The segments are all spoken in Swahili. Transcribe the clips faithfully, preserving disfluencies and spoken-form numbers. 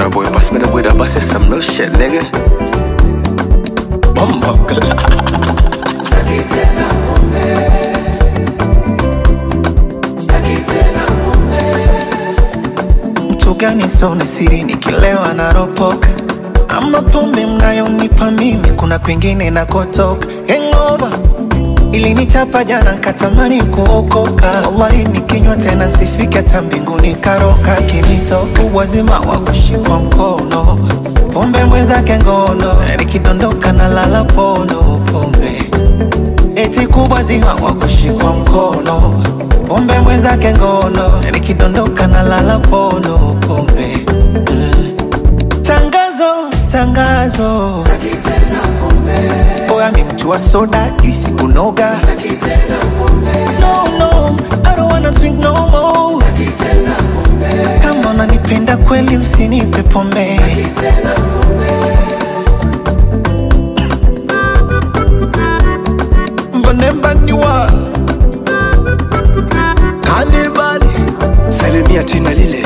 Sir boy, pass me the weed, I bust it some real shit, nigga. Bumbo. Gani sone siri nikilewa na ropoka. Ama pombe mnayonipa mimi kuna kwingine nakotoka. Hangover ilinichapa jana nkatamani kuokoka. Wallahi nikinywa tena sifiki hata mbinguni karoka kinitoka. Uwazima wa kushikwa mkono, pombe mwenzake ngono, nikidondoka na lala pono pombe. Eti kubwa zima wa kushikwa mkono, pombe mwenzake ngono, nikidondoka na lala pono pombe. mm. Tangazo, tangazo, staki tena pombe. Oya mi mtu wa soda, isi kunoga. Staki tena pombe. No, no, I don't wanna drink no more. Staki tena pombe. Kama unanipenda kweli usinipe pombe. Staki tena pombe. Mbanemba niwa Kanibali Salimia tina lile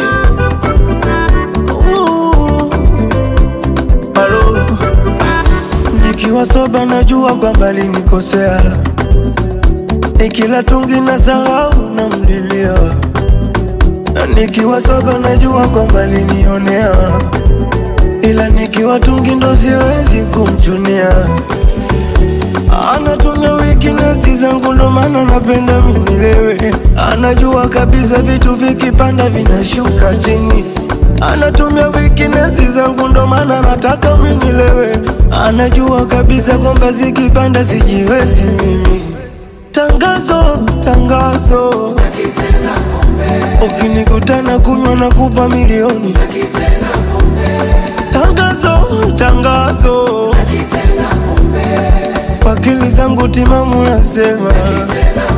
Palo Nikiwa soba najua kwamba linikosea. Nikila tungi na sahau na mlilia. Na nikiwa soba najua kwamba linionea. Ila nikiwa tungi ndo siwezi kumchunia. Anatumia weakness zangu ndo maana napenda mimi nilewe. Anajua kabisa vitu vikipanda vinashuka chini. Anatumia weakness zangu ndo maana nataka mimi nilewe. Anajua kabisa kwamba zikipanda sijiwezi mimi. Tangazo, tangazo, staki tena pombe. Ukinikutana kunywa na kupa milioni. Staki tena pombe. Tangazo, tangazo, staki tena pombe. Wakili zangu timamu nasema